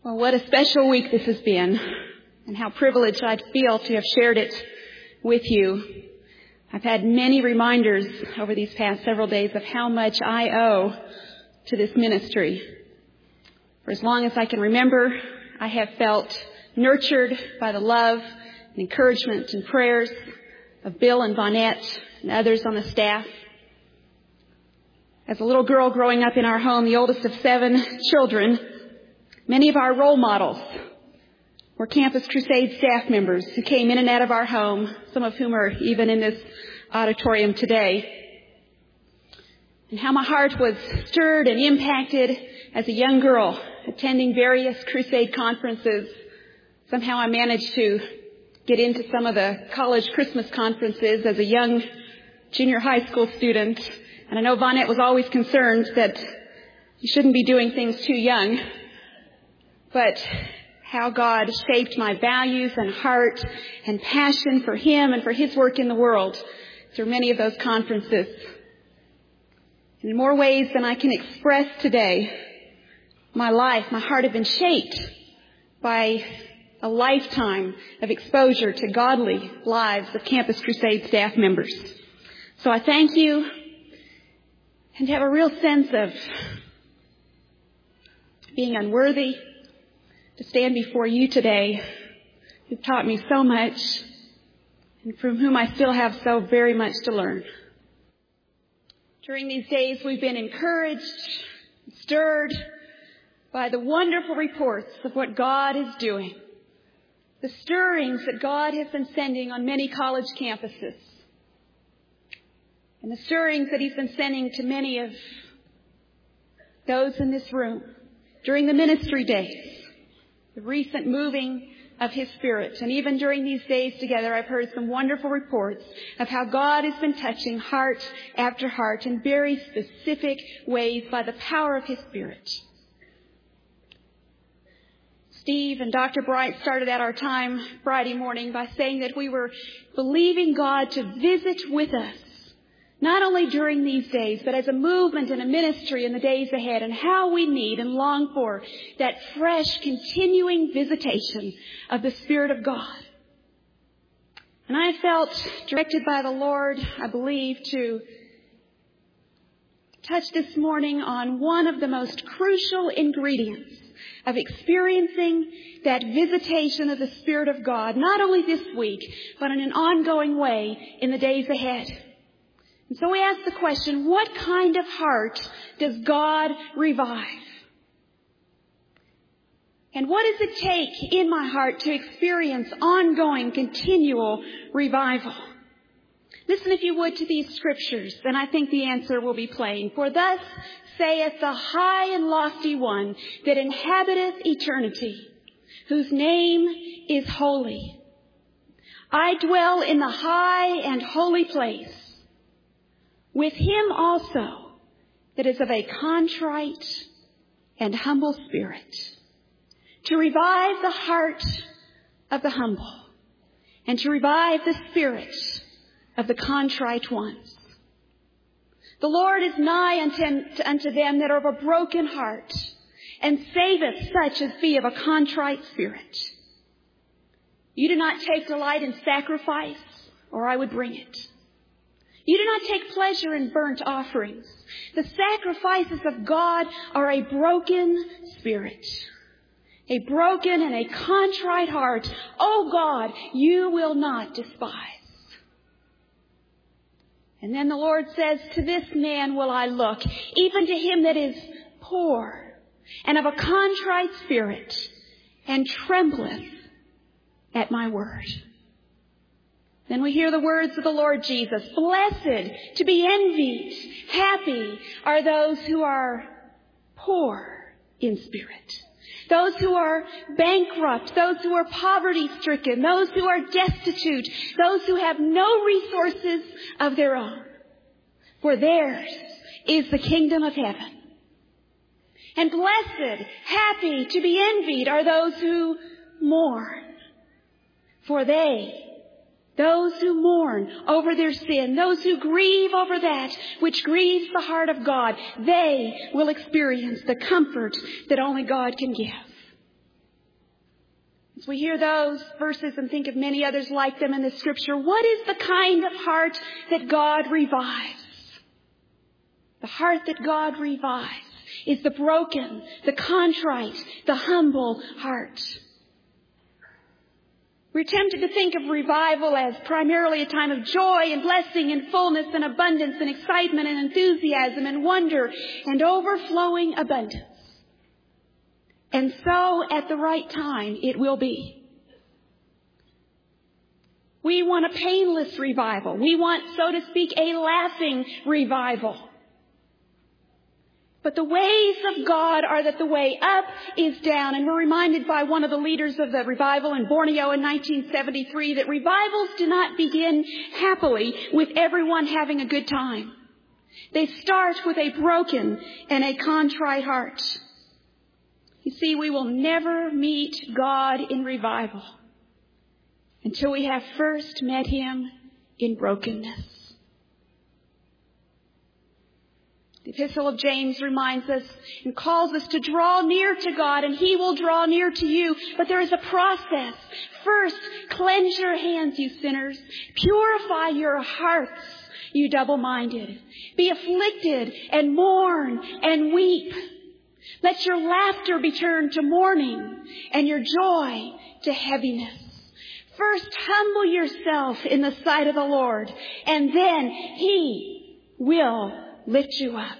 Well, what a special week this has been, and how privileged I feel to have shared it with you. I've had many reminders over these past several days of how much I owe to this ministry. For as long as I can remember, I have felt nurtured by the love and encouragement and prayers of Bill and Vonette and others on the staff. As a little girl growing up in our home, the oldest of 7 children, many of our role models were Campus Crusade staff members who came in and out of our home, some of whom are even in this auditorium today. And how my heart was stirred and impacted as a young girl attending various Crusade conferences. Somehow I managed to get into some of the college Christmas conferences as a young junior high school student. And I know Vonette was always concerned that you shouldn't be doing things too young. But how God shaped my values and heart and passion for Him and for His work in the world through many of those conferences. In more ways than I can express today, my life, my heart have been shaped by a lifetime of exposure to godly lives of Campus Crusade staff members. So I thank you and have a real sense of being unworthy to stand before you today, who've taught me so much and from whom I still have so very much to learn. During these days, we've been encouraged, stirred by the wonderful reports of what God is doing, the stirrings that God has been sending on many college campuses, and the stirrings that He's been sending to many of those in this room during the ministry days, the recent moving of His Spirit. And even during these days together, I've heard some wonderful reports of how God has been touching heart after heart in very specific ways by the power of His Spirit. Steve and Dr. Bright started out our time Friday morning by saying that we were believing God to visit with us, not only during these days, but as a movement and a ministry in the days ahead, and how we need and long for that fresh, continuing visitation of the Spirit of God. And I felt directed by the Lord, I believe, to touch this morning on one of the most crucial ingredients of experiencing that visitation of the Spirit of God, not only this week, but in an ongoing way in the days ahead. And so we ask the question, what kind of heart does God revive? And what does it take in my heart to experience ongoing, continual revival? Listen, if you would, to these scriptures, then I think the answer will be plain. For thus saith the high and lofty one that inhabiteth eternity, whose name is holy. I dwell in the high and holy place, with him also that is of a contrite and humble spirit, to revive the heart of the humble, and to revive the spirit of the contrite ones. The Lord is nigh unto them that are of a broken heart, and saveth such as be of a contrite spirit. You do not take delight in sacrifice, or I would bring it. You do not take pleasure in burnt offerings. The sacrifices of God are a broken spirit, a broken and a contrite heart. O God, you will not despise. And then the Lord says, to this man will I look, even to him that is poor and of a contrite spirit, and trembleth at my word. Then we hear the words of the Lord Jesus. Blessed, to be envied, happy are those who are poor in spirit, those who are bankrupt, those who are poverty-stricken, those who are destitute, those who have no resources of their own. For theirs is the kingdom of heaven. And blessed, happy, to be envied are those who mourn, for those who mourn over their sin, those who grieve over that which grieves the heart of God, they will experience the comfort that only God can give. As we hear those verses and think of many others like them in the Scripture, what is the kind of heart that God revives? The heart that God revives is the broken, the contrite, the humble heart. We're tempted to think of revival as primarily a time of joy and blessing and fullness and abundance and excitement and enthusiasm and wonder and overflowing abundance. And so, at the right time, it will be. We want a painless revival. We want, so to speak, a laughing revival. But the ways of God are that the way up is down. And we're reminded by one of the leaders of the revival in Borneo in 1973 that revivals do not begin happily with everyone having a good time. They start with a broken and a contrite heart. You see, we will never meet God in revival until we have first met Him in brokenness. The Epistle of James reminds us and calls us to draw near to God, and He will draw near to you. But there is a process. First, cleanse your hands, you sinners. Purify your hearts, you double-minded. Be afflicted and mourn and weep. Let your laughter be turned to mourning and your joy to heaviness. First, humble yourself in the sight of the Lord, and then He will lift you up.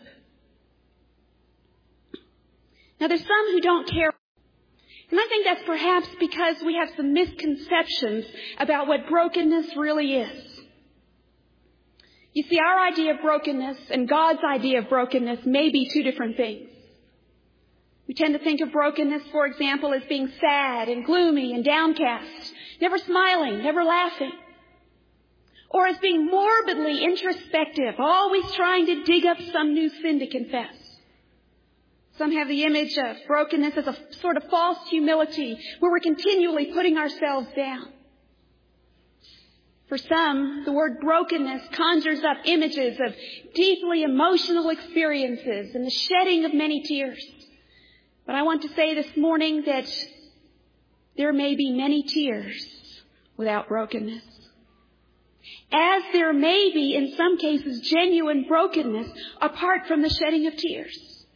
Now, there's some who don't care. And I think that's perhaps because we have some misconceptions about what brokenness really is. You see, our idea of brokenness and God's idea of brokenness may be two different things. We tend to think of brokenness, for example, as being sad and gloomy and downcast, never smiling, never laughing. Or as being morbidly introspective, always trying to dig up some new sin to confess. Some have the image of brokenness as a sort of false humility, where we're continually putting ourselves down. For some, the word brokenness conjures up images of deeply emotional experiences and the shedding of many tears. But I want to say this morning that there may be many tears without brokenness. As there may be, in some cases, genuine brokenness apart from the shedding of tears.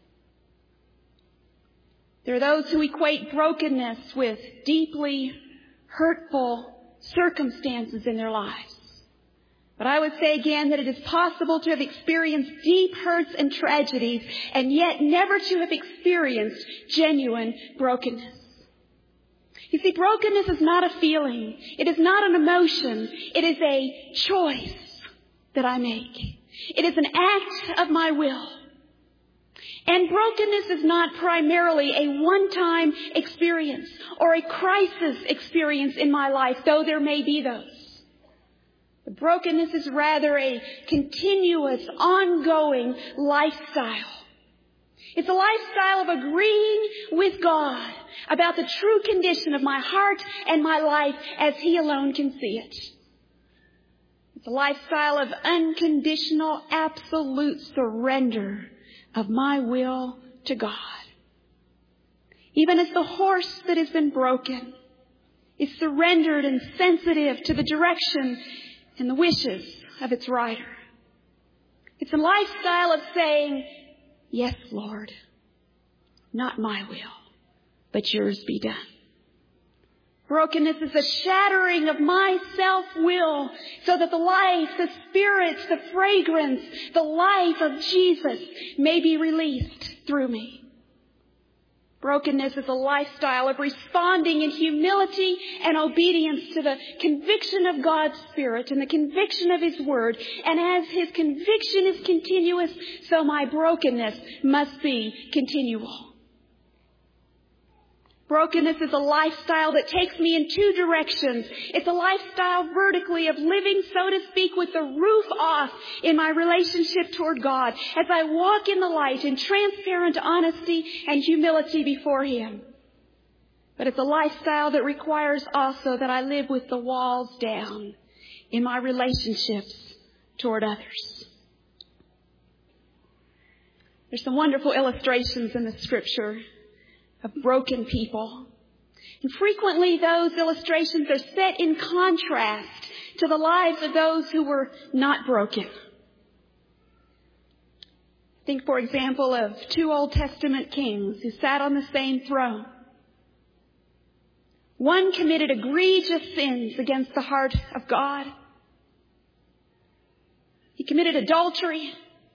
There are those who equate brokenness with deeply hurtful circumstances in their lives. But I would say again that it is possible to have experienced deep hurts and tragedies and yet never to have experienced genuine brokenness. You see, brokenness is not a feeling. It is not an emotion. It is a choice that I make. It is an act of my will. And brokenness is not primarily a one-time experience or a crisis experience in my life, though there may be those. The brokenness is rather a continuous, ongoing lifestyle. It's a lifestyle of agreeing with God about the true condition of my heart and my life as He alone can see it. It's a lifestyle of unconditional, absolute surrender of my will to God. Even as the horse that has been broken is surrendered and sensitive to the direction and the wishes of its rider. It's a lifestyle of saying, yes, Lord, not my will, but yours be done. Brokenness is a shattering of my self-will so that the life, the spirit, the fragrance, the life of Jesus may be released through me. Brokenness is a lifestyle of responding in humility and obedience to the conviction of God's Spirit and the conviction of His Word. And as His conviction is continuous, so my brokenness must be continual. Brokenness is a lifestyle that takes me in two directions. It's a lifestyle vertically of living, so to speak, with the roof off in my relationship toward God as I walk in the light in transparent honesty and humility before Him. But it's a lifestyle that requires also that I live with the walls down in my relationships toward others. There's some wonderful illustrations in the Scripture of broken people. And frequently those illustrations are set in contrast to the lives of those who were not broken. Think, for example, of two Old Testament kings who sat on the same throne. One committed egregious sins against the heart of God. He committed adultery.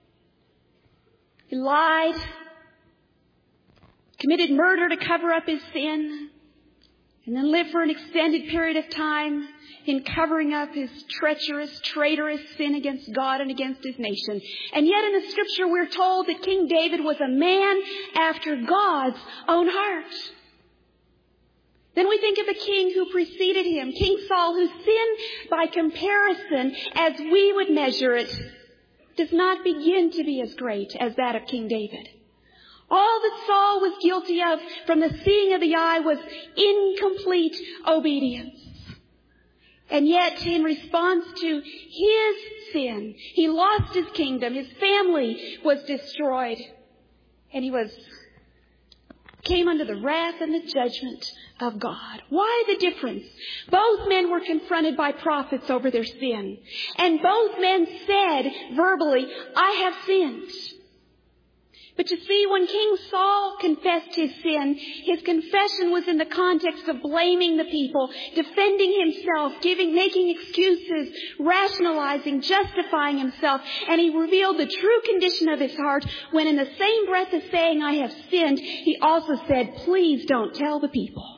He lied. Committed murder to cover up his sin. And then lived for an extended period of time in covering up his treacherous, traitorous sin against God and against his nation. And yet in the scripture we're told that King David was a man after God's own heart. Then we think of the king who preceded him, King Saul, whose sin, by comparison, as we would measure it, does not begin to be as great as that of King David. All that Saul was guilty of from the seeing of the eye was incomplete obedience. And yet, in response to his sin, he lost his kingdom, his family was destroyed, and he came under the wrath and the judgment of God. Why the difference? Both men were confronted by prophets over their sin. And both men said verbally, I have sinned. But you see, when King Saul confessed his sin, his confession was in the context of blaming the people, defending himself, making excuses, rationalizing, justifying himself. And he revealed the true condition of his heart when in the same breath as saying, I have sinned, he also said, please don't tell the people.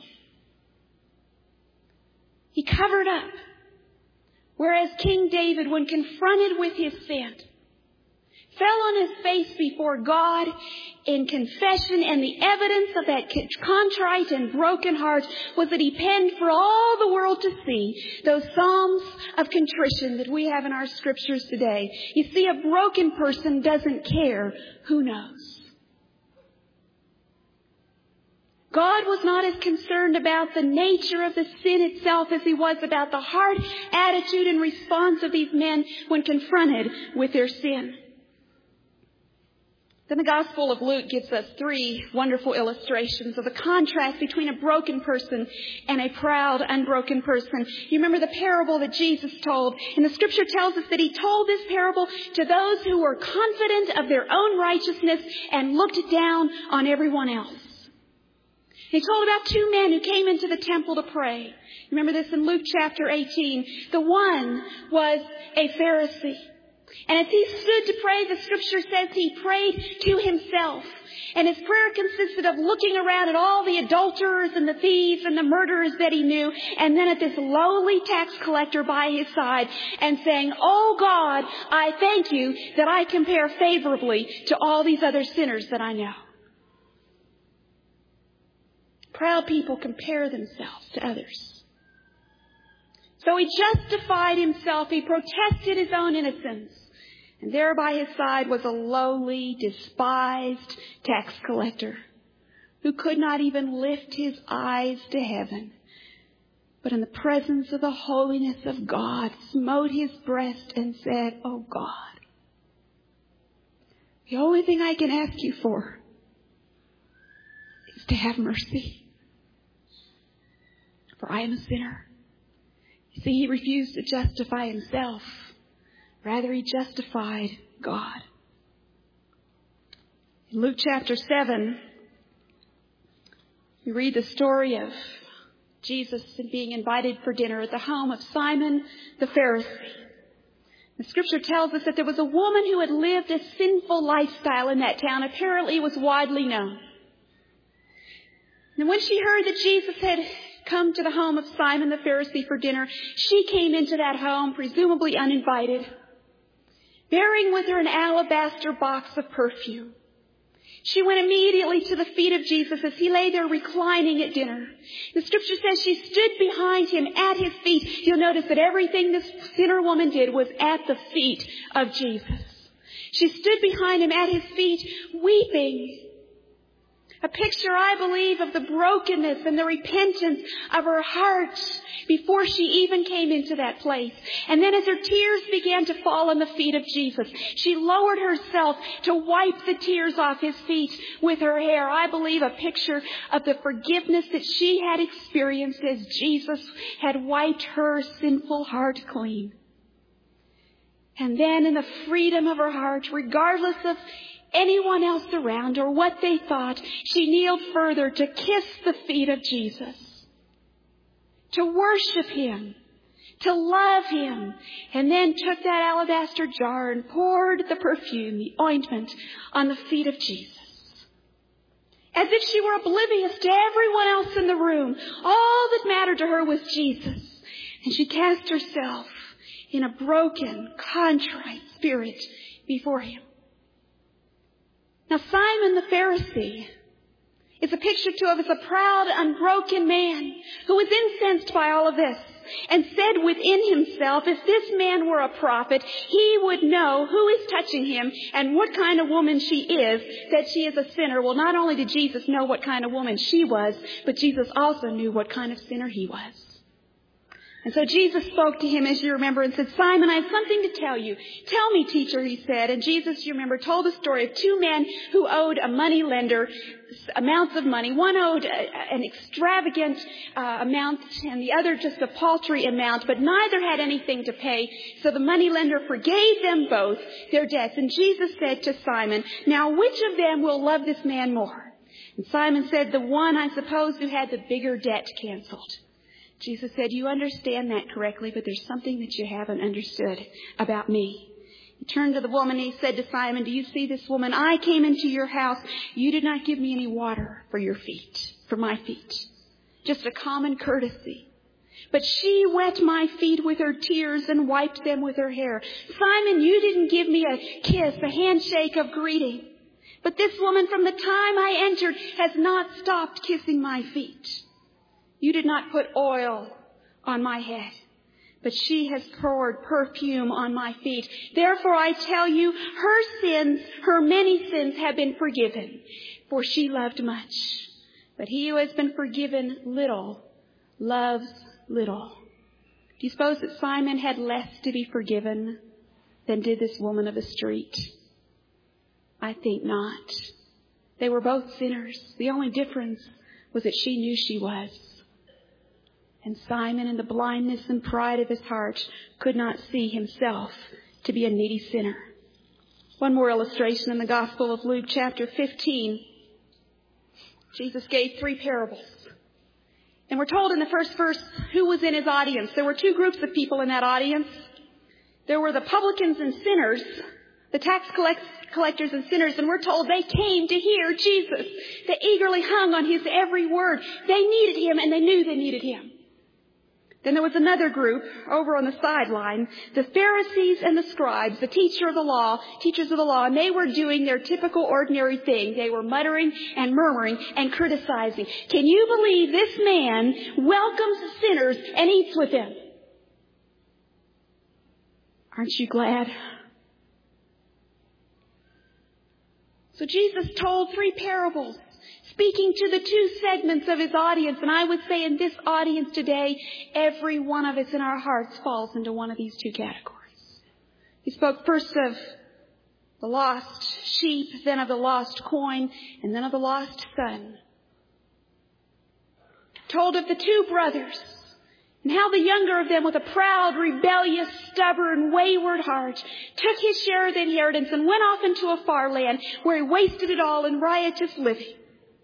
He covered up. Whereas King David, when confronted with his sin, fell on his face before God in confession, and the evidence of that contrite and broken heart was that he penned for all the world to see those psalms of contrition that we have in our scriptures today. You see, a broken person doesn't care who knows. God was not as concerned about the nature of the sin itself as he was about the heart, attitude, and response of these men when confronted with their sin. Then the Gospel of Luke gives us three wonderful illustrations of the contrast between a broken person and a proud, unbroken person. You remember the parable that Jesus told, and the scripture tells us that he told this parable to those who were confident of their own righteousness and looked down on everyone else. He told about two men who came into the temple to pray. Remember this in Luke chapter 18. The one was a Pharisee. And as he stood to pray, the scripture says he prayed to himself. And his prayer consisted of looking around at all the adulterers and the thieves and the murderers that he knew, and then at this lowly tax collector by his side, and saying, oh God, I thank you that I compare favorably to all these other sinners that I know. Proud people compare themselves to others. So he justified himself. He protested his own innocence. And there by his side was a lowly, despised tax collector who could not even lift his eyes to heaven, but in the presence of the holiness of God smote his breast and said, oh God, the only thing I can ask you for is to have mercy. For I am a sinner. You see, he refused to justify himself. Rather, he justified God. In Luke chapter 7, we read the story of Jesus being invited for dinner at the home of Simon the Pharisee. The scripture tells us that there was a woman who had lived a sinful lifestyle in that town. Apparently, it was widely known. And when she heard that Jesus had come to the home of Simon the Pharisee for dinner, she came into that home, presumably uninvited, bearing with her an alabaster box of perfume. She went immediately to the feet of Jesus as he lay there reclining at dinner. The scripture says she stood behind him at his feet. You'll notice that everything this sinner woman did was at the feet of Jesus. She stood behind him at his feet, weeping A picture, I believe, of the brokenness and the repentance of her heart before she even came into that place. And then as her tears began to fall on the feet of Jesus, she lowered herself to wipe the tears off his feet with her hair. I believe a picture of the forgiveness that she had experienced as Jesus had wiped her sinful heart clean. And then in the freedom of her heart, regardless of anyone else around or what they thought, she kneeled further to kiss the feet of Jesus, to worship him, to love him, and then took that alabaster jar and poured the perfume, the ointment, on the feet of Jesus. As if she were oblivious to everyone else in the room. All that mattered to her was Jesus. And she cast herself in a broken, contrite spirit before him. Now, Simon the Pharisee is a picture too of as a proud, unbroken man who was incensed by all of this and said within himself, if this man were a prophet, he would know who is touching him and what kind of woman she is, that she is a sinner. Well, not only did Jesus know what kind of woman she was, but Jesus also knew what kind of sinner he was. And so Jesus spoke to him, as you remember, and said, Simon, I have something to tell you. Tell me, teacher, he said. And Jesus, you remember, told the story of two men who owed a money lender amounts of money. One owed an extravagant amount and the other just a paltry amount, but neither had anything to pay. So the money lender forgave them both their debts. And Jesus said to Simon, now which of them will love this man more? And Simon said, the one, I suppose, who had the bigger debt canceled. Jesus said, you understand that correctly, but there's something that you haven't understood about me. He turned to the woman and he said to Simon, do you see this woman? I came into your house. You did not give me any water for your feet, for my feet. Just a common courtesy. But she wet my feet with her tears and wiped them with her hair. Simon, you didn't give me a kiss, a handshake of greeting. But this woman from the time I entered has not stopped kissing my feet. You did not put oil on my head, but she has poured perfume on my feet. Therefore I tell you, her sins, her many sins have been forgiven, for she loved much. But he who has been forgiven little loves little. Do you suppose that Simon had less to be forgiven than did this woman of the street? I think not. They were both sinners. The only difference was that she knew she was. And Simon, in the blindness and pride of his heart, could not see himself to be a needy sinner. One more illustration in the Gospel of Luke, chapter 15. Jesus gave 3 parables. And we're told in the first verse who was in his audience. There were 2 groups of people in that audience. There were the publicans and sinners, the tax collectors and sinners, and we're told they came to hear Jesus. They eagerly hung on his every word. They needed him, and they knew they needed him. Then there was another group over on the sideline, the Pharisees and the scribes, the teachers of the law, and they were doing their typical ordinary thing. They were muttering and murmuring and criticizing. Can you believe this man welcomes sinners and eats with them? Aren't you glad? So Jesus told 3 parables, speaking to the 2 segments of his audience. And I would say in this audience today, every one of us in our hearts falls into one of these 2 categories. He spoke first of the lost sheep, then of the lost coin, and then of the lost son. Told of the 2 brothers, and how the younger of them, with a proud, rebellious, stubborn, wayward heart, took his share of the inheritance and went off into a far land where he wasted it all in riotous living.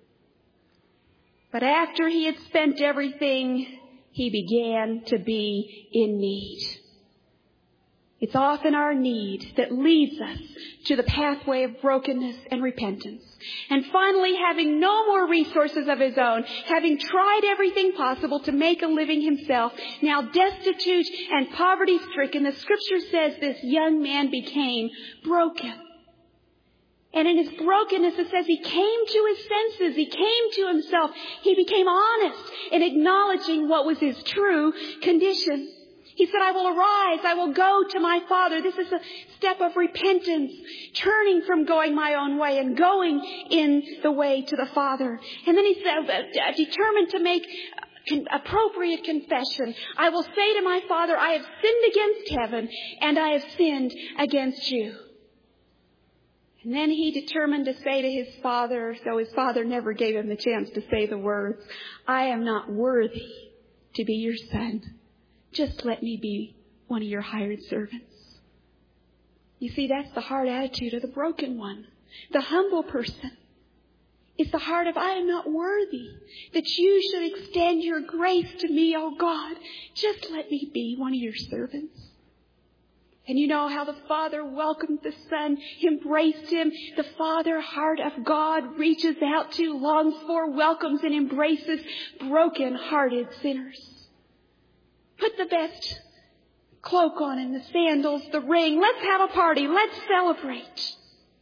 But after he had spent everything, he began to be in need. It's often our need that leads us to the pathway of brokenness and repentance. And finally, having no more resources of his own, having tried everything possible to make a living himself, now destitute and poverty-stricken, the scripture says this young man became broken. And in his brokenness, it says he came to his senses. He came to himself. He became honest in acknowledging what was his true condition. He said, I will arise, I will go to my Father. This is a step of repentance, turning from going my own way and going in the way to the Father. And then he said, determined to make appropriate confession. I will say to my Father, I have sinned against heaven and I have sinned against you. And then he determined to say to his Father, though his Father never gave him the chance to say the words, I am not worthy to be your son. Just let me be one of your hired servants. You see, that's the heart attitude of the broken one. The humble person is the heart of, I am not worthy that you should extend your grace to me, oh God. Just let me be one of your servants. And you know how the Father welcomed the Son, embraced him. The Father heart of God reaches out to, longs for, welcomes and embraces broken-hearted sinners. Put the best cloak on and the sandals, the ring. Let's have a party. Let's celebrate.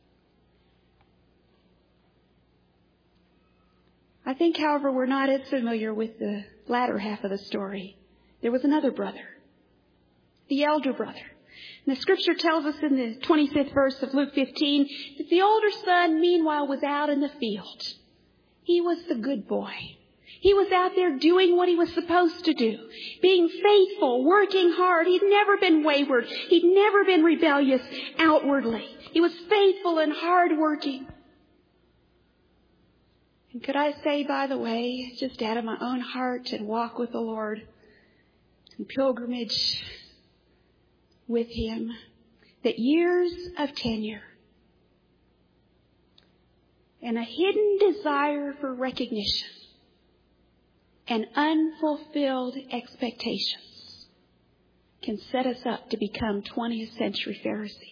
I think, however, we're not as familiar with the latter half of the story. There was another brother, the elder brother. And the scripture tells us in the 25th verse of Luke 15 that the older son, meanwhile, was out in the field. He was the good boy. He was out there doing what he was supposed to do, being faithful, working hard. He'd never been wayward. He'd never been rebellious outwardly. He was faithful and hardworking. And could I say, by the way, just out of my own heart and walk with the Lord and pilgrimage with Him, that years of tenure and a hidden desire for recognition and unfulfilled expectations can set us up to become 20th century Pharisees.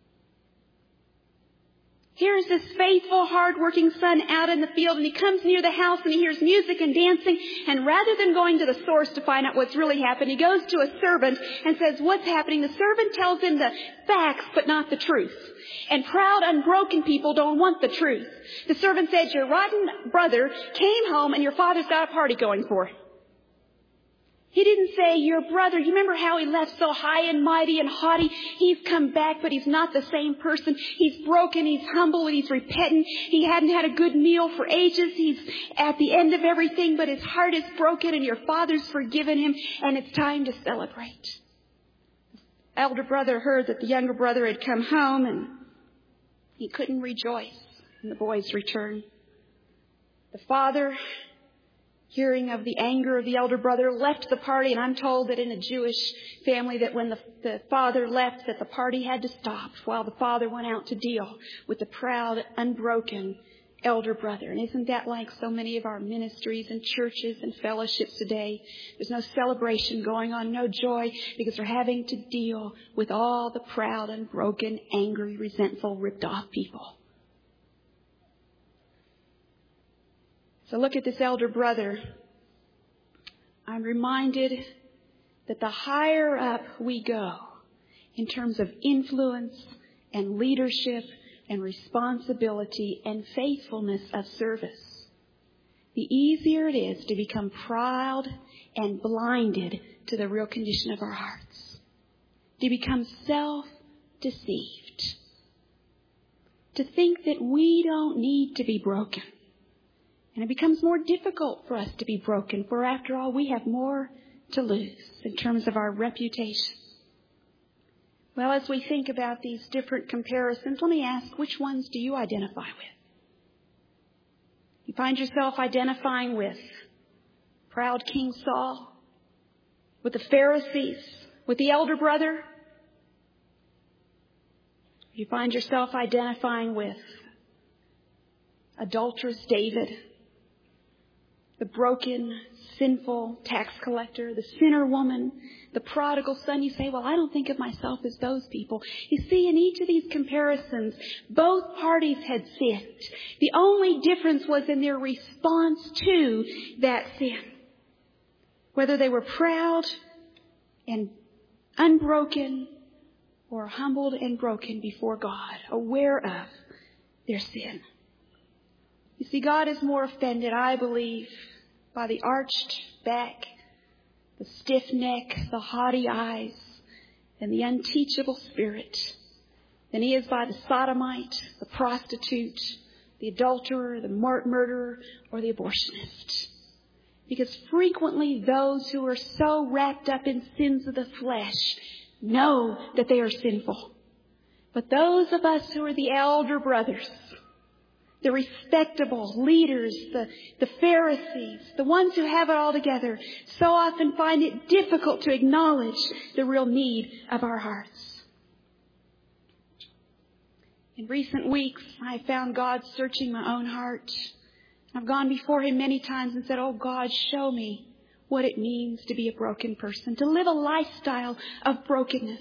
Here's this faithful, hard-working son out in the field, and he comes near the house and he hears music and dancing, and rather than going to the source to find out what's really happened, he goes to a servant and says, what's happening? The servant tells him the facts, but not the truth. And proud, unbroken people don't want the truth. The servant said, your rotten brother came home and your father's got a party going for him. He didn't say, your brother, you remember how he left so high and mighty and haughty? He's come back, but he's not the same person. He's broken, he's humble, he's repentant. He hadn't had a good meal for ages. He's at the end of everything, but his heart is broken and your father's forgiven him, and it's time to celebrate. The elder brother heard that the younger brother had come home, and he couldn't rejoice in the boy's return. The father, hearing of the anger of the elder brother, left the party. And I'm told that in a Jewish family that when the father left, that the party had to stop while the father went out to deal with the proud, unbroken elder brother. And isn't that like so many of our ministries and churches and fellowships today? There's no celebration going on, no joy, because we're having to deal with all the proud, unbroken, angry, resentful, ripped off people. So look at this elder brother. I'm reminded that the higher up we go in terms of influence and leadership and responsibility and faithfulness of service, the easier it is to become proud and blinded to the real condition of our hearts, to become self-deceived, to think that we don't need to be broken. And it becomes more difficult for us to be broken, for after all, we have more to lose in terms of our reputation. Well, as we think about these different comparisons, let me ask, which ones do you identify with? You find yourself identifying with proud King Saul, with the Pharisees, with the elder brother? You find yourself identifying with adulterous David, the broken, sinful tax collector, the sinner woman, the prodigal son? You say, well, I don't think of myself as those people. You see, in each of these comparisons, both parties had sinned. The only difference was in their response to that sin. Whether they were proud and unbroken or humbled and broken before God, aware of their sin. You see, God is more offended, I believe, by the arched back, the stiff neck, the haughty eyes, and the unteachable spirit than he is by the sodomite, the prostitute, the adulterer, the murderer, or the abortionist. Because frequently those who are so wrapped up in sins of the flesh know that they are sinful. But those of us who are the elder brothers, the respectable leaders, the Pharisees, the ones who have it all together, so often find it difficult to acknowledge the real need of our hearts. In recent weeks, I found God searching my own heart. I've gone before Him many times and said, "Oh God, show me what it means to be a broken person, to live a lifestyle of brokenness.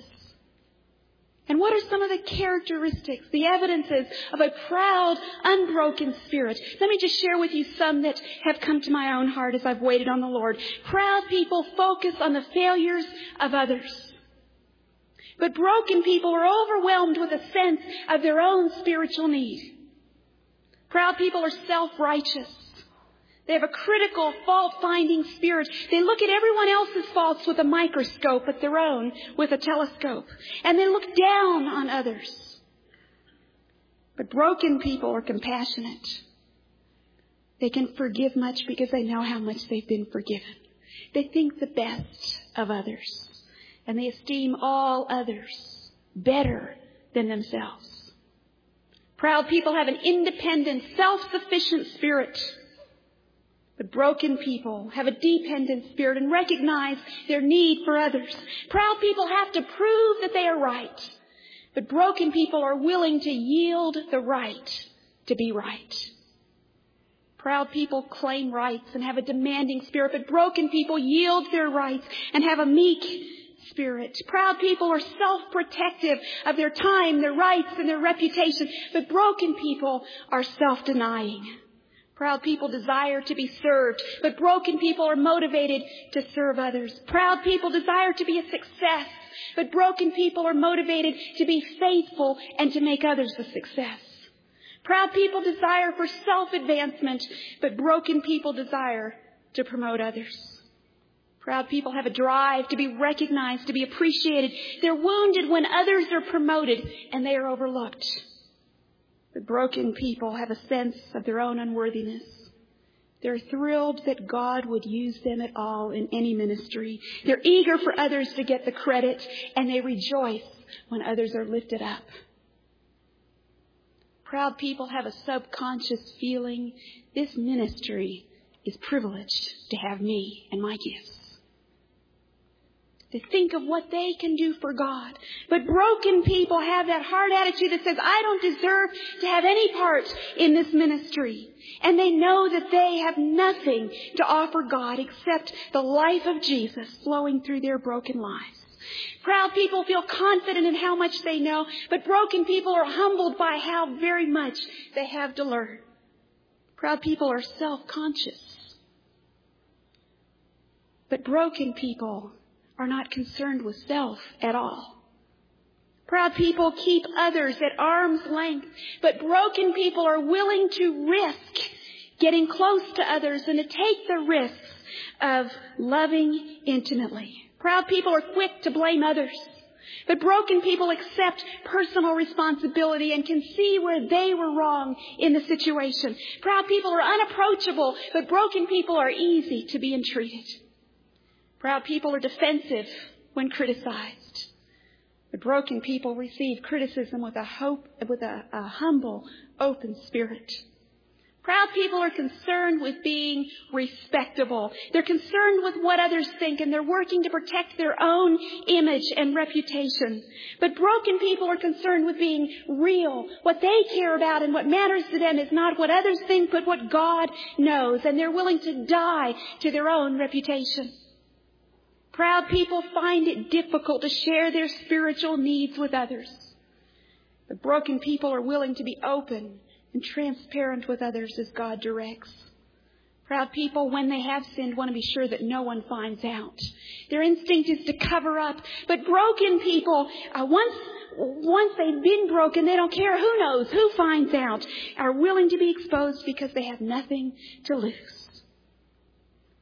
And what are some of the characteristics, the evidences of a proud, unbroken spirit?" Let me just share with you some that have come to my own heart as I've waited on the Lord. Proud people focus on the failures of others. But broken people are overwhelmed with a sense of their own spiritual need. Proud people are self-righteous. They have a critical, fault-finding spirit. They look at everyone else's faults with a microscope, but their own with a telescope. And they look down on others. But broken people are compassionate. They can forgive much because they know how much they've been forgiven. They think the best of others. And they esteem all others better than themselves. Proud people have an independent, self-sufficient spirit. But broken people have a dependent spirit and recognize their need for others. Proud people have to prove that they are right. But broken people are willing to yield the right to be right. Proud people claim rights and have a demanding spirit, but broken people yield their rights and have a meek spirit. Proud people are self-protective of their time, their rights, and their reputation, but broken people are self-denying. Proud people desire to be served, but broken people are motivated to serve others. Proud people desire to be a success, but broken people are motivated to be faithful and to make others a success. Proud people desire for self-advancement, but broken people desire to promote others. Proud people have a drive to be recognized, to be appreciated. They're wounded when others are promoted and they are overlooked. The broken people have a sense of their own unworthiness. They're thrilled that God would use them at all in any ministry. They're eager for others to get the credit, and they rejoice when others are lifted up. Proud people have a subconscious feeling, this ministry is privileged to have me and my gifts. They think of what they can do for God. But broken people have that hard attitude that says, I don't deserve to have any part in this ministry. And they know that they have nothing to offer God except the life of Jesus flowing through their broken lives. Proud people feel confident in how much they know, but broken people are humbled by how very much they have to learn. Proud people are self-conscious. But broken people are not concerned with self at all. Proud people keep others at arm's length, but broken people are willing to risk getting close to others and to take the risks of loving intimately. Proud people are quick to blame others, but broken people accept personal responsibility and can see where they were wrong in the situation. Proud people are unapproachable, but broken people are easy to be entreated. Proud people are defensive when criticized. But broken people receive criticism with a humble, open spirit. Proud people are concerned with being respectable. They're concerned with what others think, and they're working to protect their own image and reputation. But broken people are concerned with being real. What they care about and what matters to them is not what others think, but what God knows. And they're willing to die to their own reputation. Proud people find it difficult to share their spiritual needs with others. But broken people are willing to be open and transparent with others as God directs. Proud people, when they have sinned, want to be sure that no one finds out. Their instinct is to cover up. But broken people, once they've been broken, they don't care who knows, who finds out, are willing to be exposed because they have nothing to lose.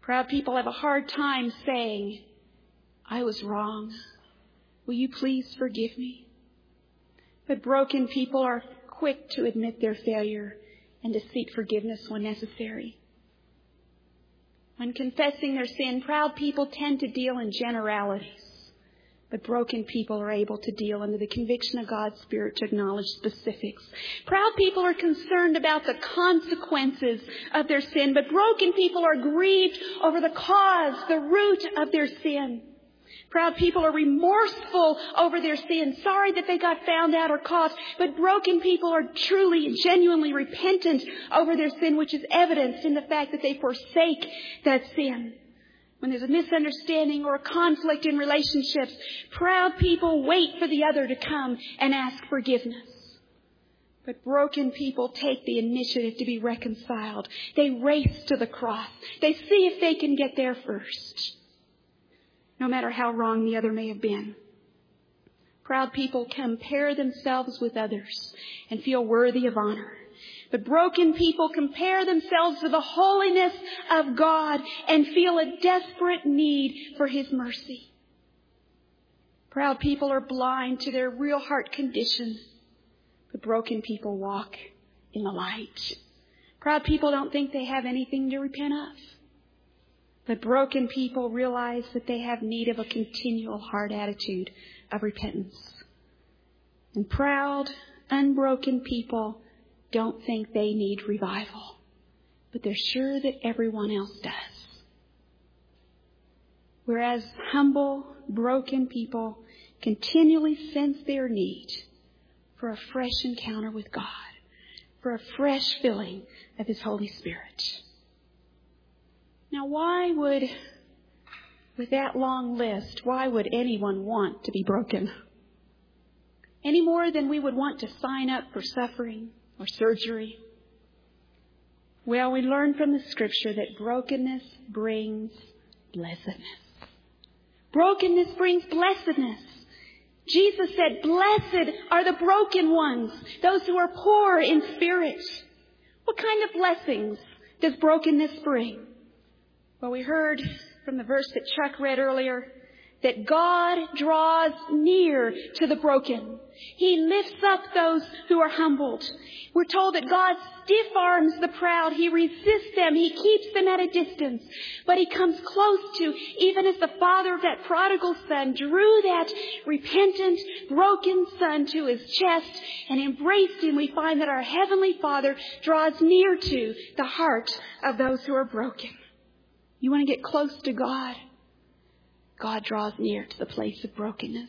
Proud people have a hard time saying, I was wrong. Will you please forgive me? But broken people are quick to admit their failure and to seek forgiveness when necessary. When confessing their sin, proud people tend to deal in generalities. But broken people are able to deal under the conviction of God's Spirit to acknowledge specifics. Proud people are concerned about the consequences of their sin, but broken people are grieved over the cause, the root of their sin. Proud people are remorseful over their sin, sorry that they got found out or caught, but broken people are truly and genuinely repentant over their sin, which is evidenced in the fact that they forsake that sin. When there's a misunderstanding or a conflict in relationships, proud people wait for the other to come and ask forgiveness. But broken people take the initiative to be reconciled. They race to the cross. They see if they can get there first, no matter how wrong the other may have been. Proud people compare themselves with others and feel worthy of honor. But broken people compare themselves to the holiness of God and feel a desperate need for His mercy. Proud people are blind to their real heart condition. But broken people walk in the light. Proud people don't think they have anything to repent of. But broken people realize that they have need of a continual heart attitude of repentance. And proud, unbroken people don't think they need revival, but they're sure that everyone else does. Whereas humble, broken people continually sense their need for a fresh encounter with God, for a fresh filling of His Holy Spirit. Now, with that long list, why would anyone want to be broken? Any more than we would want to sign up for suffering or surgery? Well, we learn from the Scripture that brokenness brings blessedness. Brokenness brings blessedness. Jesus said, blessed are the broken ones, those who are poor in spirit. What kind of blessings does brokenness bring? Well, we heard from the verse that Chuck read earlier that God draws near to the broken. He lifts up those who are humbled. We're told that God stiff arms the proud. He resists them. He keeps them at a distance. But He comes close to, even as the father of that prodigal son drew that repentant, broken son to his chest and embraced him. We find that our Heavenly Father draws near to the heart of those who are broken. You want to get close to God? God draws near to the place of brokenness.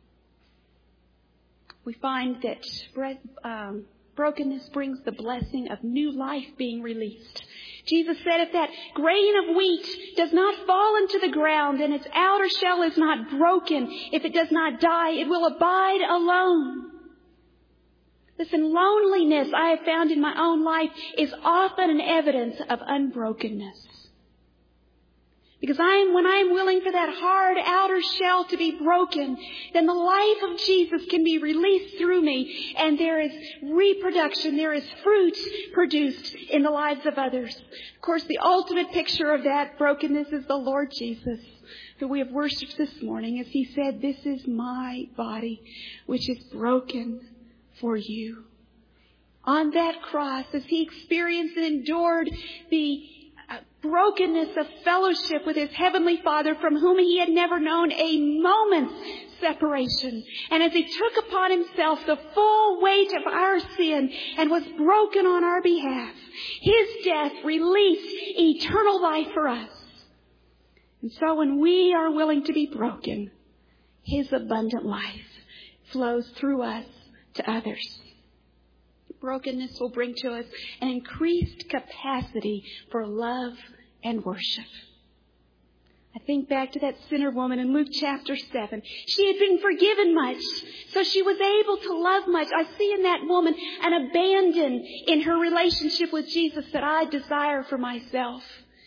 We find that brokenness brings the blessing of new life being released. Jesus said, if that grain of wheat does not fall into the ground and its outer shell is not broken, if it does not die, it will abide alone. Listen, loneliness, I have found in my own life, is often an evidence of unbrokenness. Because when I am willing for that hard outer shell to be broken, then the life of Jesus can be released through me, and there is reproduction, there is fruit produced in the lives of others. Of course, the ultimate picture of that brokenness is the Lord Jesus, who we have worshipped this morning, as He said, this is my body, which is broken for you. On that cross, as He experienced and endured the brokenness of fellowship with His Heavenly Father, from whom He had never known a moment's separation. And as He took upon Himself the full weight of our sin and was broken on our behalf, His death released eternal life for us. And so when we are willing to be broken, His abundant life flows through us to others. Brokenness will bring to us an increased capacity for love and worship. I think back to that sinner woman in Luke chapter 7. She had been forgiven much, so she was able to love much. I see in that woman an abandon in her relationship with Jesus that I desire for myself.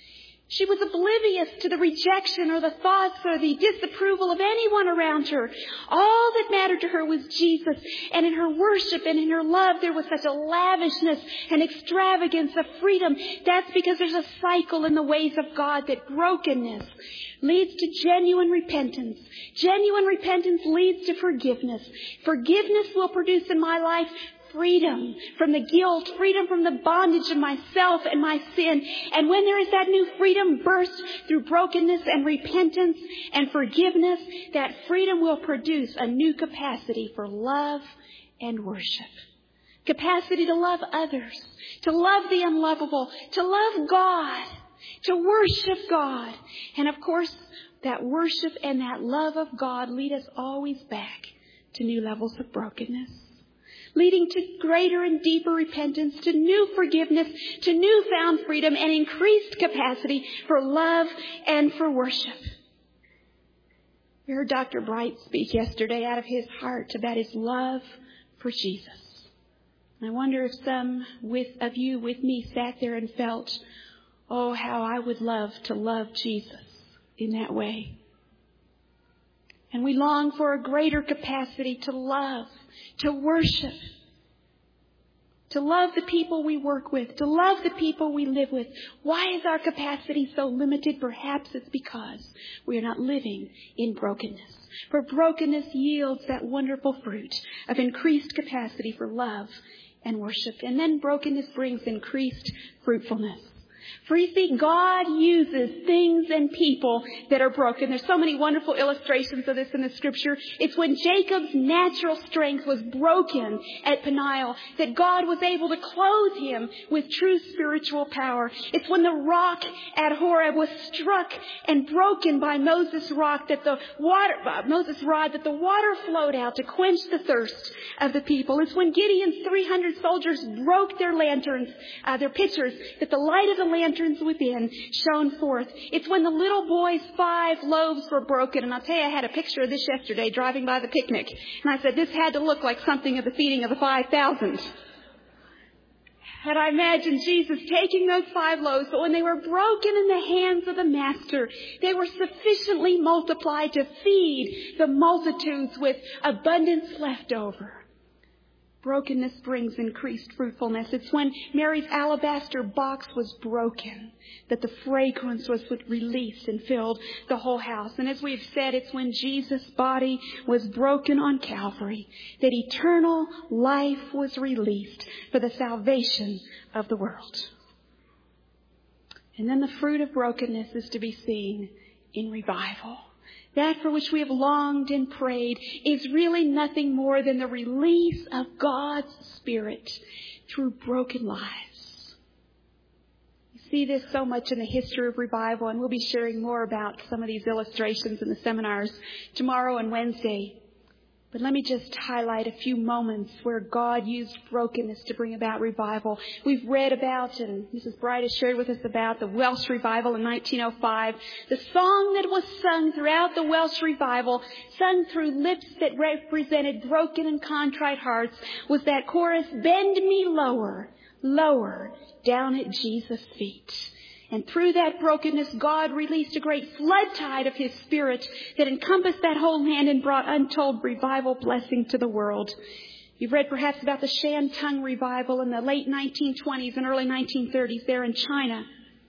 She was oblivious to the rejection or the thoughts or the disapproval of anyone around her. All that mattered to her was Jesus. And in her worship and in her love, there was such a lavishness and extravagance of freedom. That's because there's a cycle in the ways of God that brokenness leads to genuine repentance. Genuine repentance leads to forgiveness. Forgiveness will produce in my life freedom from the guilt, freedom from the bondage of myself and my sin. And when there is that new freedom burst through brokenness and repentance and forgiveness, that freedom will produce a new capacity for love and worship. Capacity to love others, to love the unlovable, to love God, to worship God. And of course, that worship and that love of God lead us always back to new levels of brokenness, leading to greater and deeper repentance, to new forgiveness, to newfound freedom, and increased capacity for love and for worship. We heard Dr. Bright speak yesterday out of his heart about his love for Jesus. And I wonder if some of you with me sat there and felt, oh, how I would love to love Jesus in that way. And we long for a greater capacity to love, to worship, to love the people we work with, to love the people we live with. Why is our capacity so limited? Perhaps it's because we are not living in brokenness. For brokenness yields that wonderful fruit of increased capacity for love and worship. And then brokenness brings increased fruitfulness. For you see, God uses things and people that are broken. There's so many wonderful illustrations of this in the Scripture. It's when Jacob's natural strength was broken at Peniel that God was able to clothe him with true spiritual power. It's when the rock at Horeb was struck and broken by Moses' rod that the water flowed out to quench the thirst of the people. It's when Gideon's 300 soldiers broke their lanterns, their pitchers, that the light of the lanterns within shone forth. It's when the little boy's 5 loaves were broken. And I'll tell you, I had a picture of this yesterday driving by the picnic. And I said, this had to look like something of the feeding of the 5,000. And I imagined Jesus taking those 5 loaves, but when they were broken in the hands of the Master, they were sufficiently multiplied to feed the multitudes with abundance left over. Brokenness brings increased fruitfulness. It's when Mary's alabaster box was broken that the fragrance was released and filled the whole house. And as we've said, it's when Jesus' body was broken on Calvary that eternal life was released for the salvation of the world. And then the fruit of brokenness is to be seen in revival. That for which we have longed and prayed is really nothing more than the release of God's Spirit through broken lives. You see this so much in the history of revival, and we'll be sharing more about some of these illustrations in the seminars tomorrow and Wednesday. But let me just highlight a few moments where God used brokenness to bring about revival. We've read about, and Mrs. Bright has shared with us about, the Welsh revival in 1905. The song that was sung throughout the Welsh revival, sung through lips that represented broken and contrite hearts, was that chorus, "Bend me lower, lower, down at Jesus' feet." And through that brokenness, God released a great flood tide of His Spirit that encompassed that whole land and brought untold revival blessing to the world. You've read perhaps about the Shantung revival in the late 1920s and early 1930s there in China.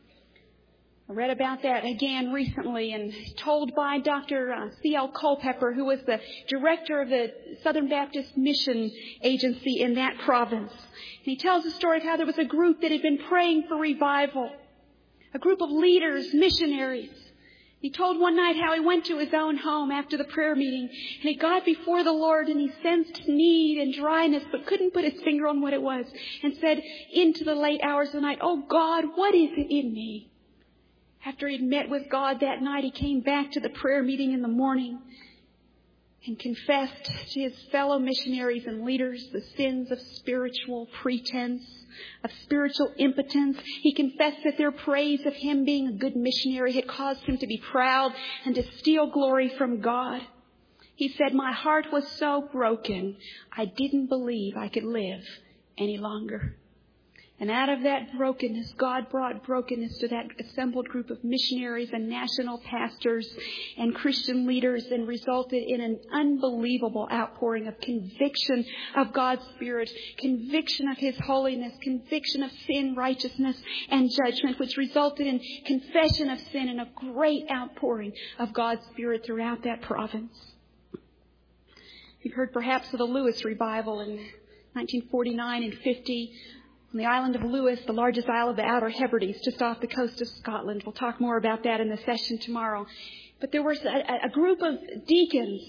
I read about that again recently and told by Dr. C.L. Culpepper, who was the director of the Southern Baptist Mission Agency in that province. And he tells the story of how there was a group that had been praying for revival. A group of leaders, missionaries. He told one night how he went to his own home after the prayer meeting, and he got before the Lord and he sensed need and dryness but couldn't put his finger on what it was, and said into the late hours of the night, "Oh God, what is it in me?" After he'd met with God that night, he came back to the prayer meeting in the morning and confessed to his fellow missionaries and leaders the sins of spiritual pretense, of spiritual impotence. He confessed that their praise of him being a good missionary had caused him to be proud and to steal glory from God. He said, "My heart was so broken, I didn't believe I could live any longer." And out of that brokenness, God brought brokenness to that assembled group of missionaries and national pastors and Christian leaders, and resulted in an unbelievable outpouring of conviction of God's Spirit, conviction of His holiness, conviction of sin, righteousness, and judgment, which resulted in confession of sin and a great outpouring of God's Spirit throughout that province. You've heard perhaps of the Lewis revival in 1949 and 50. On the island of Lewis, the largest isle of the Outer Hebrides, just off the coast of Scotland. We'll talk more about that in the session tomorrow. But there was a group of deacons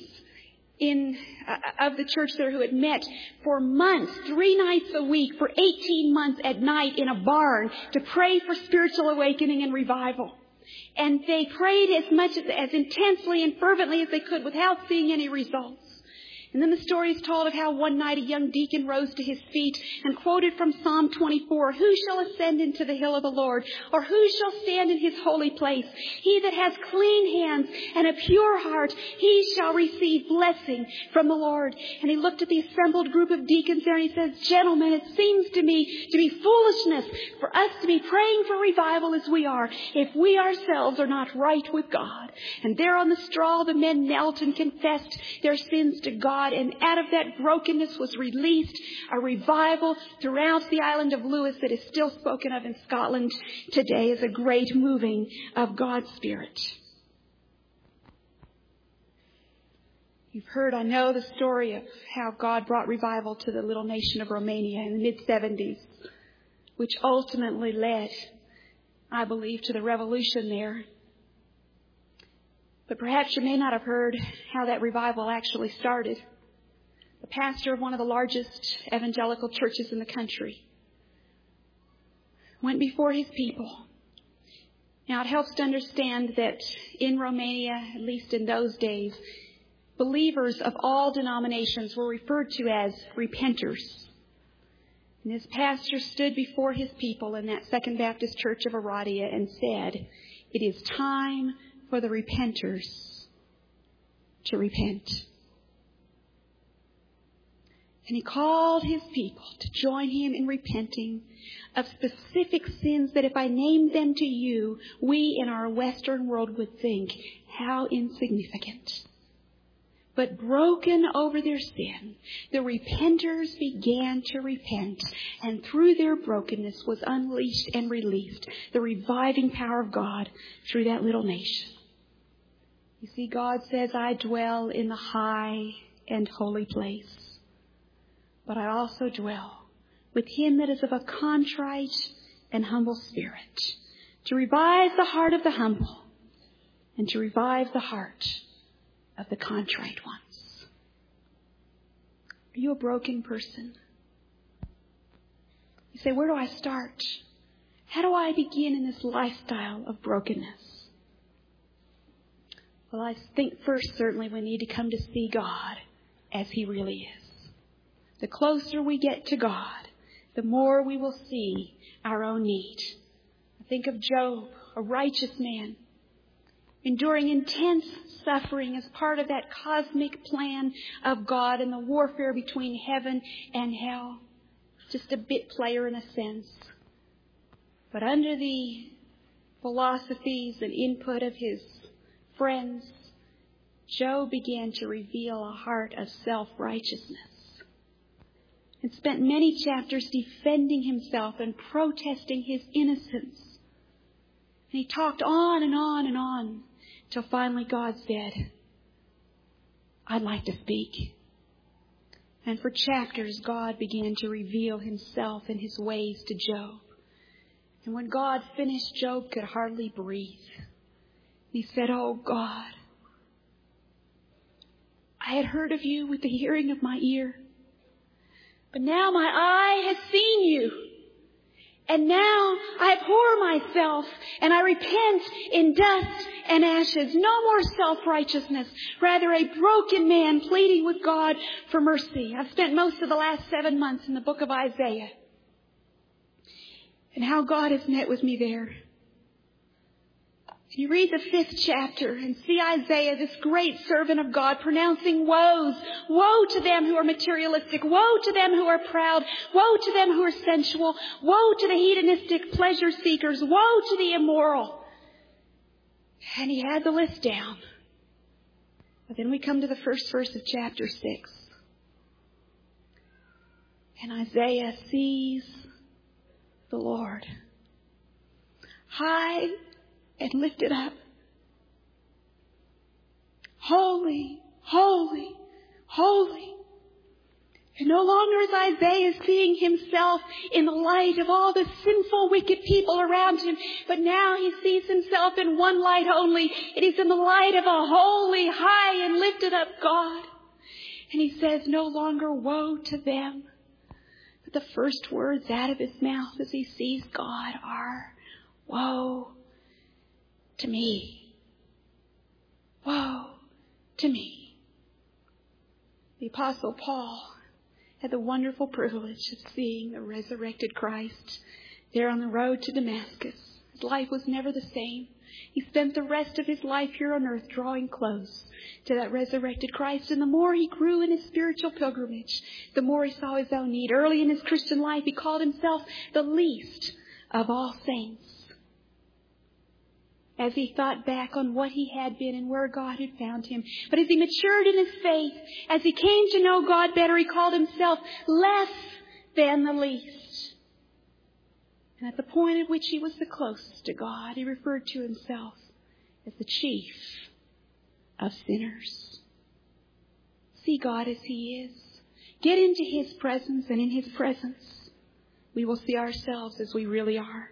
of the church there who had met for months, 3 nights a week, for 18 months at night in a barn to pray for spiritual awakening and revival. And they prayed as intensely and fervently as they could without seeing any results. And then the story is told of how one night a young deacon rose to his feet and quoted from Psalm 24, "Who shall ascend into the hill of the Lord? Or who shall stand in His holy place? He that has clean hands and a pure heart, he shall receive blessing from the Lord." And he looked at the assembled group of deacons there and he says, "Gentlemen, it seems to me to be foolishness for us to be praying for revival as we are, if we ourselves are not right with God." And there on the straw, the men knelt and confessed their sins to God. And out of that brokenness was released a revival throughout the island of Lewis that is still spoken of in Scotland today as a great moving of God's Spirit. You've heard, I know, the story of how God brought revival to the little nation of Romania in the mid-70s, which ultimately led, I believe, to the revolution there. But perhaps you may not have heard how that revival actually started. The pastor of one of the largest evangelical churches in the country went before his people. Now, it helps to understand that in Romania, at least in those days, believers of all denominations were referred to as repenters. And this pastor stood before his people in that Second Baptist Church of Oradea and said, "It is time for the repenters to repent." And he called his people to join him in repenting of specific sins that if I named them to you, we in our Western world would think, how insignificant. But broken over their sin, the repenters began to repent, and through their brokenness was unleashed and released the reviving power of God through that little nation. You see, God says, "I dwell in the high and holy place, but I also dwell with him that is of a contrite and humble spirit, to revive the heart of the humble and to revive the heart of the contrite ones." Are you a broken person? You say, "Where do I start? How do I begin in this lifestyle of brokenness?" Well, I think first, certainly, we need to come to see God as He really is. The closer we get to God, the more we will see our own need. I think of Job, a righteous man, enduring intense suffering as part of that cosmic plan of God and the warfare between heaven and hell. Just a bit player in a sense. But under the philosophies and input of his friends, Job began to reveal a heart of self-righteousness and spent many chapters defending himself and protesting his innocence. And he talked on and on and on till finally God said, "I'd like to speak." And for chapters, God began to reveal Himself and His ways to Job. And when God finished, Job could hardly breathe. He said, "Oh God, I had heard of you with the hearing of my ear, but now my eye has seen you. And now I abhor myself and I repent in dust and ashes. No more self-righteousness, rather a broken man pleading with God for mercy." I've spent most of the last 7 months in the book of Isaiah, and how God has met with me there. You read the 5th chapter and see Isaiah, this great servant of God, pronouncing woes. Woe to them who are materialistic. Woe to them who are proud. Woe to them who are sensual. Woe to the hedonistic pleasure seekers. Woe to the immoral. And he had the list down. But then we come to the first verse of chapter 6. And Isaiah sees the Lord high and lifted up. Holy, holy, holy. And no longer is Isaiah seeing himself in the light of all the sinful, wicked people around him, but now he sees himself in one light only. It is in the light of a holy, high and lifted up God. And he says, no longer woe to them. But the first words out of his mouth as he sees God are, woe to me. Woe to me. The Apostle Paul had the wonderful privilege of seeing the resurrected Christ there on the road to Damascus. His life was never the same. He spent the rest of his life here on earth drawing close to that resurrected Christ. And the more he grew in his spiritual pilgrimage, the more he saw his own need. Early in his Christian life, he called himself the least of all saints. As he thought back on what he had been and where God had found him. But as he matured in his faith, as he came to know God better, he called himself less than the least. And at the point at which he was the closest to God, he referred to himself as the chief of sinners. See God as he is. Get into his presence, and in his presence, we will see ourselves as we really are.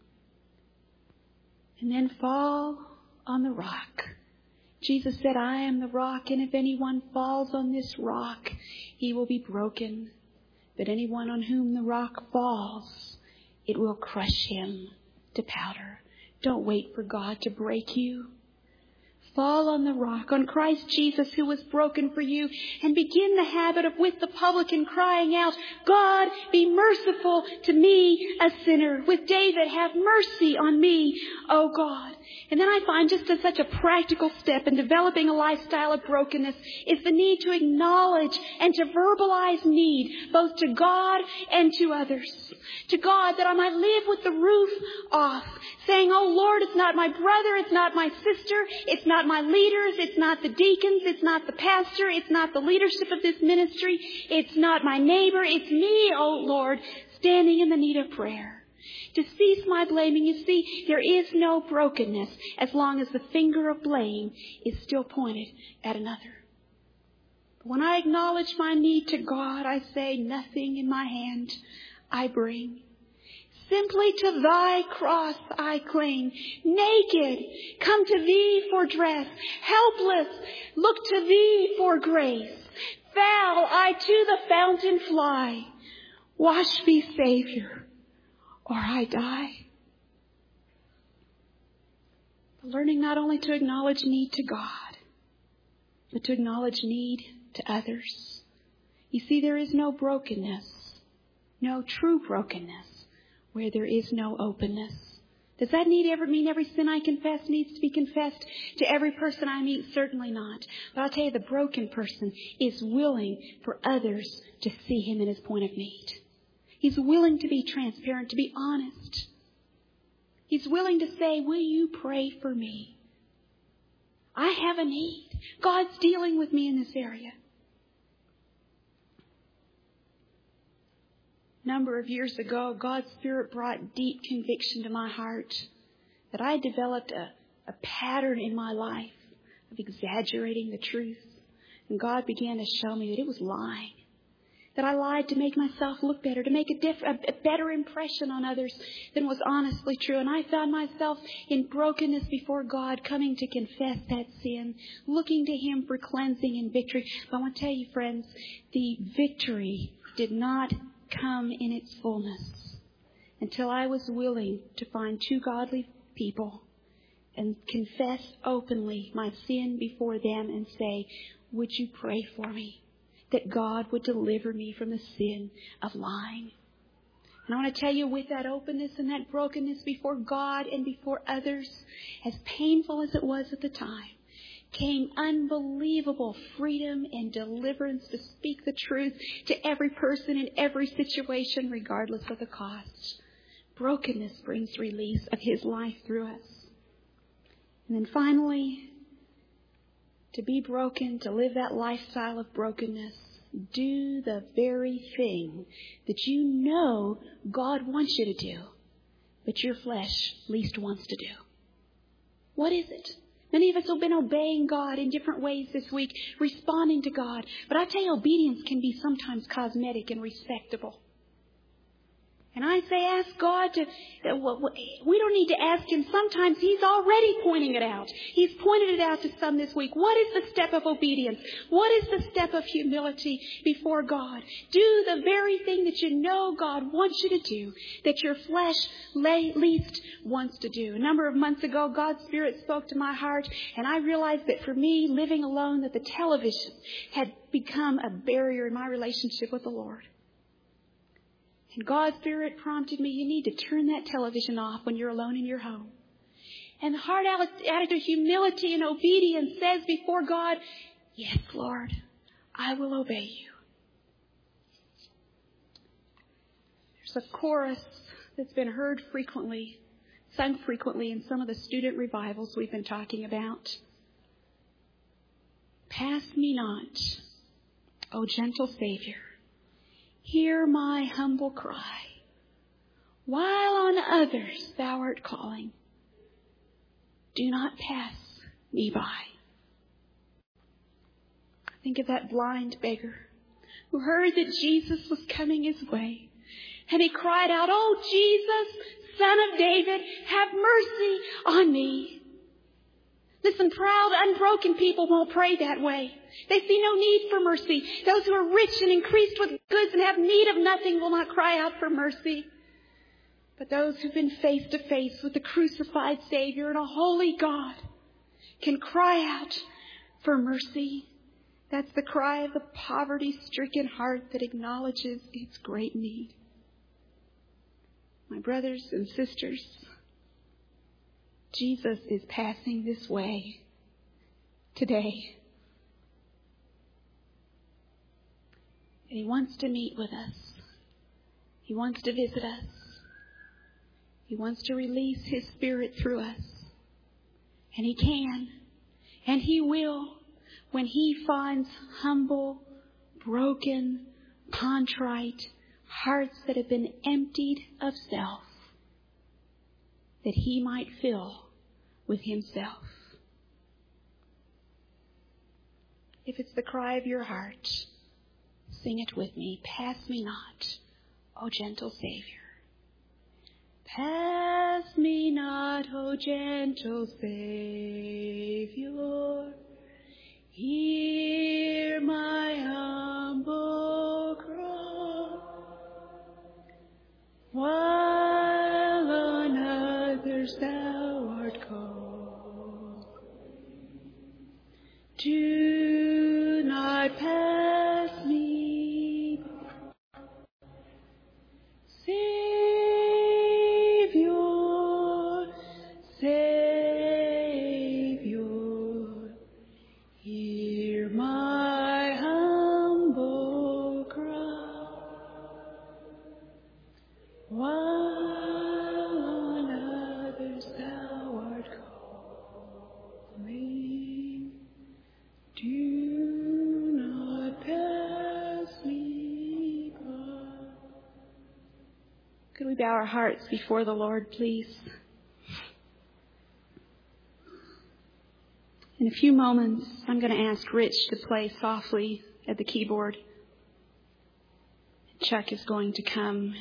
And then fall on the rock. Jesus said, I am the rock, and if anyone falls on this rock, he will be broken. But anyone on whom the rock falls, it will crush him to powder. Don't wait for God to break you. Fall on the rock, on Christ Jesus who was broken for you, and begin the habit of with the publican crying out, God, be merciful to me, a sinner. With David, have mercy on me, O God. And then I find just as such a practical step in developing a lifestyle of brokenness is the need to acknowledge and to verbalize need, both to God and to others. To God, that I might live with the roof off, saying, oh Lord, it's not my brother, it's not my sister, it's not my leaders, it's not the deacons, it's not the pastor, it's not the leadership of this ministry, it's not my neighbor, it's me, oh Lord, standing in the need of prayer. To cease my blaming, you see, there is no brokenness as long as the finger of blame is still pointed at another. But when I acknowledge my need to God, I say, nothing in my hand I bring. Simply to thy cross I cling. Naked, come to thee for dress. Helpless, look to thee for grace. Foul, I to the fountain fly. Wash me, Savior, or I die. Learning not only to acknowledge need to God, but to acknowledge need to others. You see, there is no brokenness, no true brokenness, where there is no openness. Does that mean every sin I confess needs to be confessed to every person I meet? Certainly not. But I'll tell you, the broken person is willing for others to see him in his point of need. He's willing to be transparent, to be honest. He's willing to say, will you pray for me? I have a need. God's dealing with me in this area. A number of years ago, God's Spirit brought deep conviction to my heart that I developed a pattern in my life of exaggerating the truth. And God began to show me that it was lying. That I lied to make myself look better, to make a better impression on others than was honestly true. And I found myself in brokenness before God, coming to confess that sin, looking to Him for cleansing and victory. But I want to tell you, friends, the victory did not come in its fullness until I was willing to find two godly people and confess openly my sin before them and say, would you pray for me? That God would deliver me from the sin of lying. And I want to tell you, with that openness and that brokenness before God and before others, as painful as it was at the time, came unbelievable freedom and deliverance to speak the truth to every person in every situation, regardless of the cost. Brokenness brings release of His life through us. And then finally, to be broken, to live that lifestyle of brokenness, do the very thing that you know God wants you to do, but your flesh least wants to do. What is it? Many of us have been obeying God in different ways this week, responding to God. But I tell you, obedience can be sometimes cosmetic and respectable. And I say ask God to, we don't need to ask Him. Sometimes He's already pointing it out. He's pointed it out to some this week. What is the step of obedience? What is the step of humility before God? Do the very thing that you know God wants you to do, that your flesh least wants to do. A number of months ago, God's Spirit spoke to my heart, and I realized that for me, living alone, that the television had become a barrier in my relationship with the Lord. And God's Spirit prompted me, you need to turn that television off when you're alone in your home. And the heart attitude of humility and obedience says before God, yes, Lord, I will obey you. There's a chorus that's been heard frequently, sung frequently in some of the student revivals we've been talking about. Pass me not, O gentle Savior. Hear my humble cry, while on others thou art calling. Do not pass me by. Think of that blind beggar who heard that Jesus was coming his way. And he cried out, "Oh, Jesus, Son of David, have mercy on me." Listen, proud, unbroken people won't pray that way. They see no need for mercy. Those who are rich and increased with goods and have need of nothing will not cry out for mercy. But those who've been face to face with the crucified Savior and a holy God can cry out for mercy. That's the cry of the poverty-stricken heart that acknowledges its great need. My brothers and sisters, Jesus is passing this way today. And He wants to meet with us. He wants to visit us. He wants to release His Spirit through us. And He can. And He will when He finds humble, broken, contrite hearts that have been emptied of self, that He might fill with Himself. If it's the cry of your heart, sing it with me. Pass me not, O gentle Savior. Pass me not, O gentle Savior. Hear my humble cry, while on others thou art called. Do not pass me by. Savior, Savior, hear my humble cry, while on others thou art calling. Do not pass me by. Could we bow our hearts before the Lord, please? In a few moments, I'm going to ask Rich to play softly at the keyboard. Chuck is going to come.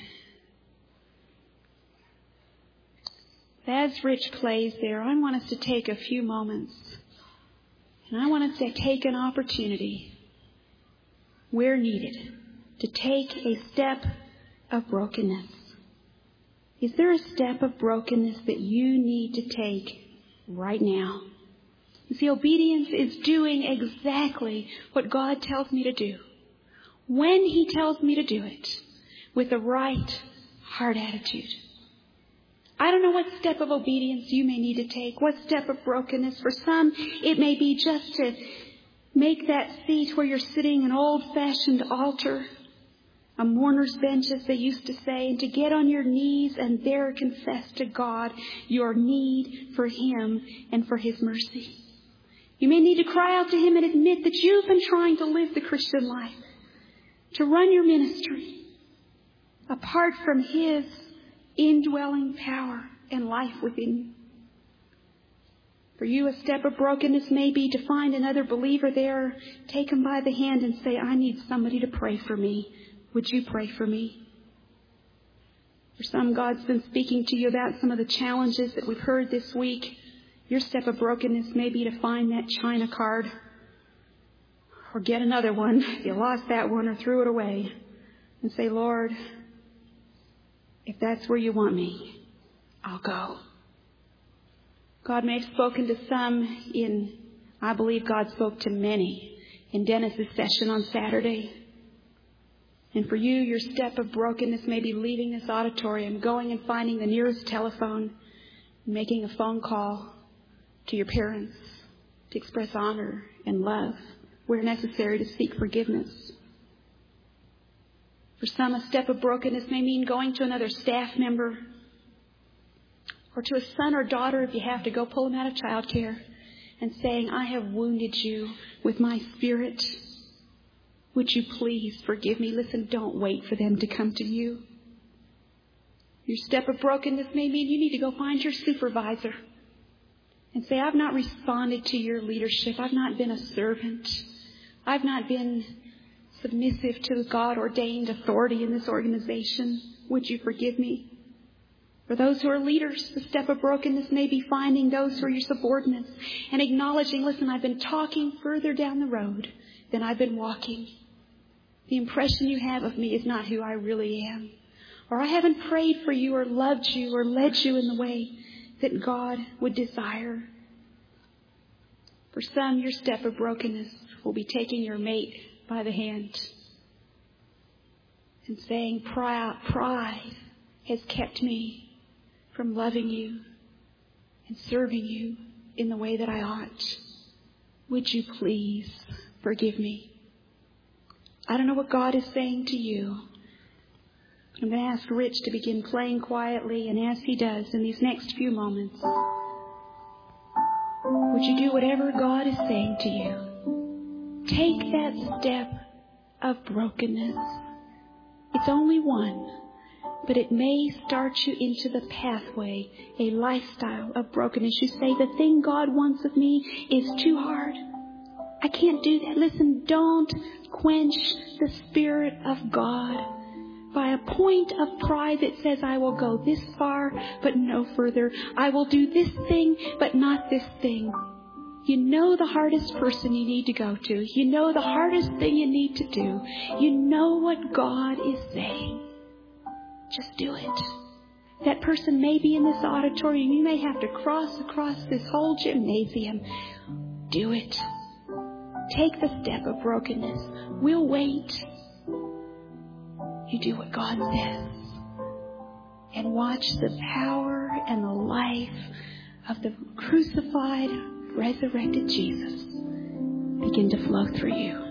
As Rich plays there, I want us to take a few moments. And I want us to take an opportunity, where needed, to take a step of brokenness. Is there a step of brokenness that you need to take right now? You see, obedience is doing exactly what God tells me to do, when He tells me to do it, with the right heart attitude. I don't know what step of obedience you may need to take, what step of brokenness. For some, it may be just to make that seat where you're sitting an old-fashioned altar, a mourner's bench, as they used to say, and to get on your knees and there confess to God your need for Him and for His mercy. You may need to cry out to Him and admit that you've been trying to live the Christian life, to run your ministry apart from His indwelling power and life within you. For you, a step of brokenness may be to find another believer there, take him by the hand and say, I need somebody to pray for me. Would you pray for me? For some, God's been speaking to you about some of the challenges that we've heard this week. Your step of brokenness may be to find that China card or get another one if you lost that one or threw it away and say, Lord, if that's where you want me, I'll go. God may have spoken to some I believe God spoke to many in Dennis's session on Saturday. And for you, your step of brokenness may be leaving this auditorium, going and finding the nearest telephone, and making a phone call to your parents to express honor and love where necessary, to seek forgiveness. For some, a step of brokenness may mean going to another staff member or to a son or daughter if you have to go pull them out of childcare and saying, I have wounded you with my spirit. Would you please forgive me? Listen, don't wait for them to come to you. Your step of brokenness may mean you need to go find your supervisor and say, I've not responded to your leadership. I've not been a servant. I've not been submissive to the God-ordained authority in this organization. Would you forgive me? For those who are leaders, the step of brokenness may be finding those who are your subordinates and acknowledging, listen, I've been talking further down the road than I've been walking. The impression you have of me is not who I really am. Or I haven't prayed for you or loved you or led you in the way that God would desire. For some, your step of brokenness will be taking your mate by the hand and saying, pride has kept me from loving you and serving you in the way that I ought. Would you please forgive me? I don't know what God is saying to you. I'm going to ask Rich to begin playing quietly, and as he does in these next few moments, would you do whatever God is saying to you? Take that step of brokenness. It's only one, but it may start you into the pathway, a lifestyle of brokenness. You say, the thing God wants of me is too hard. I can't do that. Listen, don't quench the Spirit of God by a point of pride that says, I will go this far, but no further. I will do this thing, but not this thing. You know the hardest person you need to go to. You know the hardest thing you need to do. You know what God is saying. Just do it. That person may be in this auditorium. You may have to cross across this whole gymnasium. Do it. Take the step of brokenness. We'll wait. You do what God says. And watch the power and the life of the crucified, resurrected Jesus begin to flow through you.